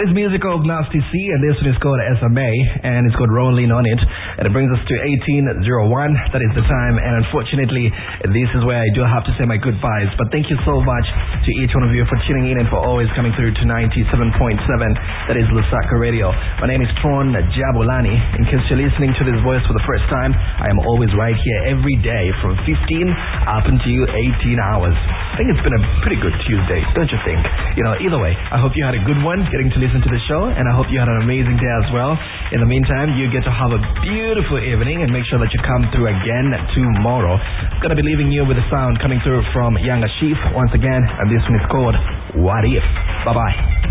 is musical Nasty C, and this one is called SMA, and it's got Rolling on it. And it brings us to 18:01. That is the time, and unfortunately, this is where I do have to say my goodbyes. But thank you so much to each one of you for tuning in and for always coming through to 97.7. That is Lusaka Radio. My name is Tron Jabulani. In case you're listening to this voice for the first time, I am always right here every day from 15 up until 18 hours. I think it's been a pretty good Tuesday, don't you think? Either way, I hope you had a good one getting to listen to the show, and I hope you had an amazing day as well. In the meantime, you get to have a beautiful evening, and make sure that you come through again tomorrow. I'm going to be leaving you with a sound coming through from Younger Chief once again, and this one is called What If. Bye-bye.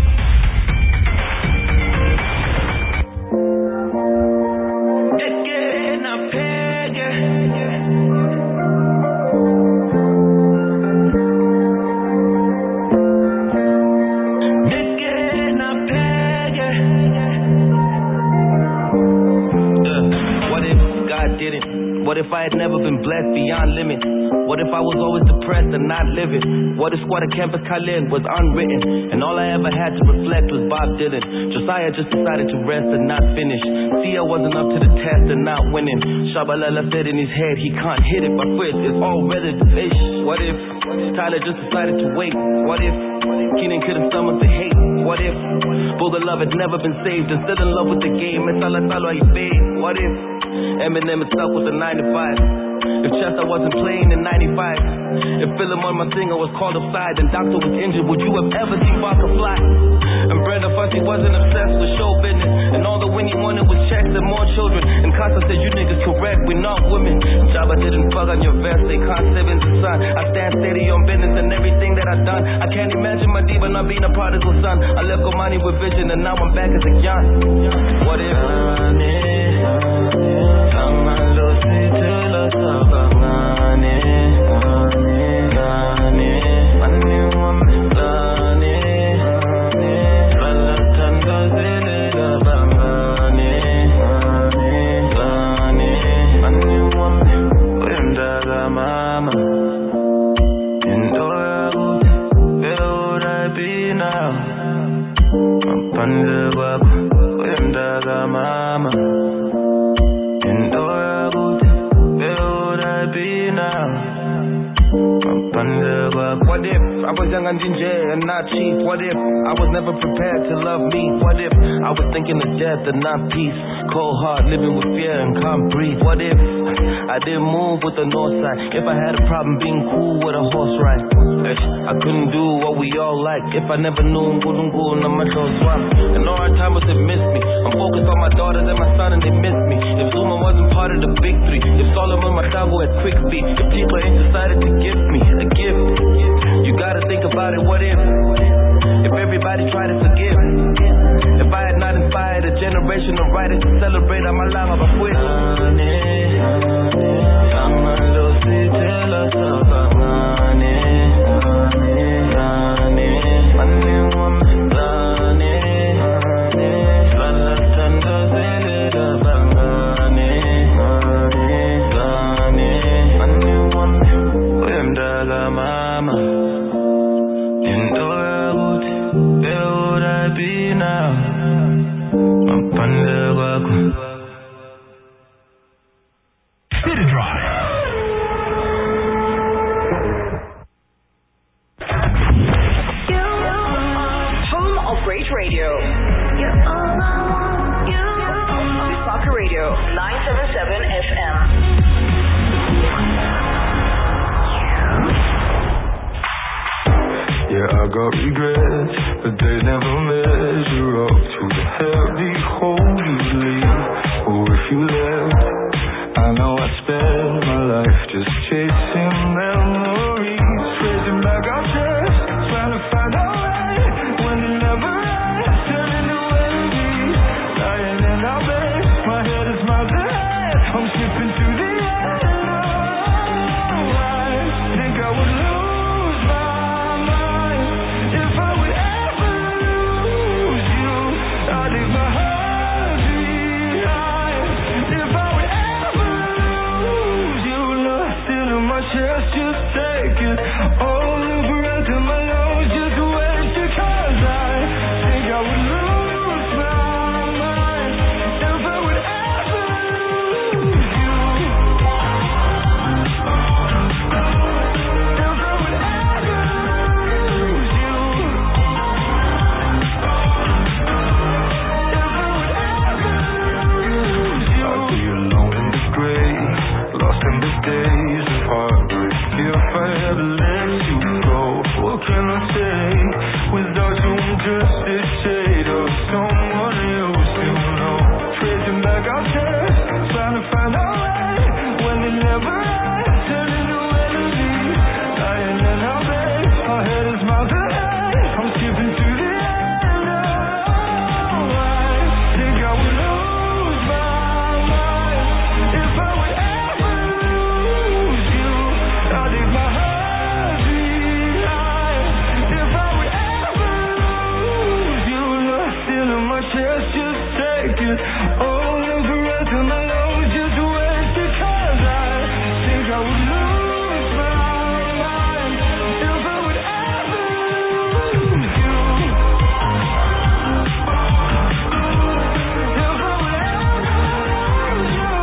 What if I had never been blessed beyond limits? What if I was always depressed and not living? What if Squatter Campus Khalil was unwritten, and all I ever had to reflect was Bob Dylan? Josiah just decided to rest and not finish. Sia wasn't up to the test and not winning. Shabalala said in his head he can't hit it, but first it's all relative. What if Tyler just decided to wait? What if Keenan couldn't stomach the hate? What if Bulldog Love had never been saved and still in love with the game? What if Eminem is stuck with the 9 to 5? If Chester wasn't playing in 95, if Philemon Masinga was called offside and Doctor was injured, would you have ever seen Barker fly? And Brenda Fussy wasn't obsessed with show business, and all the win he wanted was checks and more children. And Casa said, you niggas correct, we're not women. Jabba didn't fuck on your vest, they can't live in the sun. I stand steady on business and everything that I've done. I can't imagine my diva not being a prodigal son. I left Omani with vision and now I'm back as a young. What if? What if I was young and ginger and not cheap? What if I was never prepared to love me? What if I was thinking of death and not peace? Cold heart, living with fear and can't breathe. What if I didn't move with the north side? If I had a problem being cool with a horse ride? I couldn't do what we all like. If I never knew Ngulungu and my swap. And all our time was it missed me. I'm focused on my daughters and my son and they miss me. If Zuma wasn't part of the big three, if Solomon Matago had quick feet, if people ain't decided to give me a gift, you gotta think about it. What if everybody tried to forgive? If I had not inspired a generation of writers to celebrate on my life, I quit. I got regrets, but they never measure up to the heavy hold you leave. Or if you left, I know I spent my life just chasing memories, raising back our chest, trying to find our way when it never ends, turning to enemies, lying in our bed. My head is miles ahead, I'm slipping through the air. I think I would lose my mind if I would ever lose you. I'd leave my heart behind if I would ever lose you. Lost in my chest, you I ever let you go. What can I say? Without you I'm just a shade of someone else you know. Tracing back our tears, trying to find our way when it never ends, turning to enemies. Lying in our bed, our head is miles ahead. I'm skipping to the end. Oh, I think I would lose my mind if I would ever lose you. I think my heart behind if I would ever lose you. You're still in my chest, just take it. All of the rest of my lungs just waste it. 'Cause I think I would lose my mind if I would ever lose you. If I would ever lose you.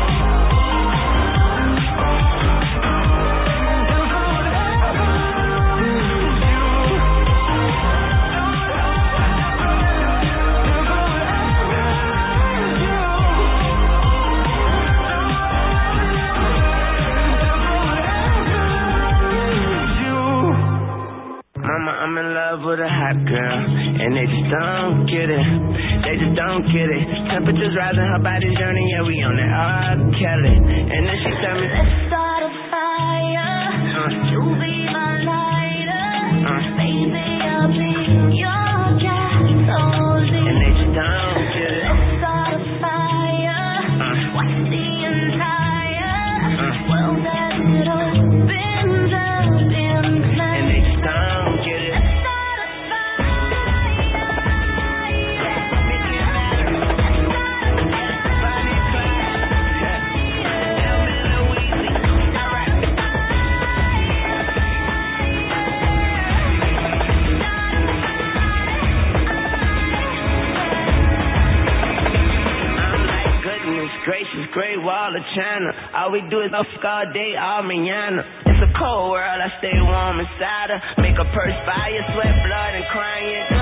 Mama, I'm in love with a hot girl, and they just don't get it. They just don't get it. Temperatures rising, her body's yearning, yeah, we on that R. Kelly. And then she tell me, let's start a fire. You be my lighter. Baby, I'll be your gasoline. and they just don't get it. Let's start a fire. Watch the entire world as it opens up in flame. And they just don't get it. Let's start a fire. Gracious, Great Wall of China. All we do is fuck all day, all mañana. It's a cold world, I stay warm inside her. Make a perspire, sweat, blood, and crying.